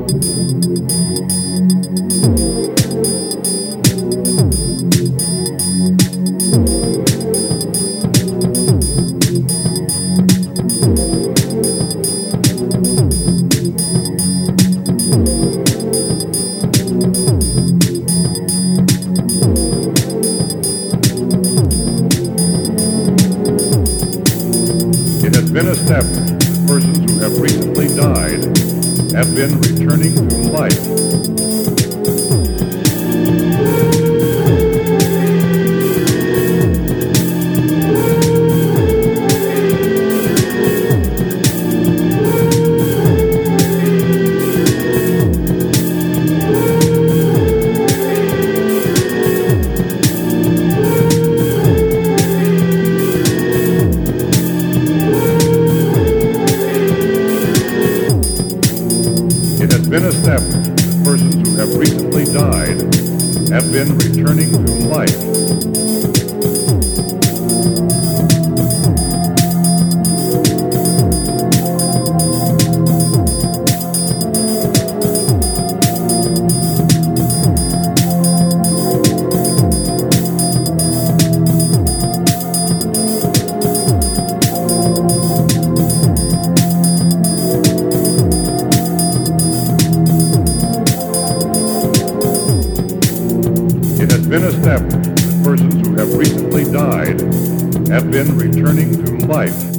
It has been established that persons who have recently died have been returning to life. It has been established that persons who have recently died have been returning to life. It has been established that persons who have recently died have been returning to life.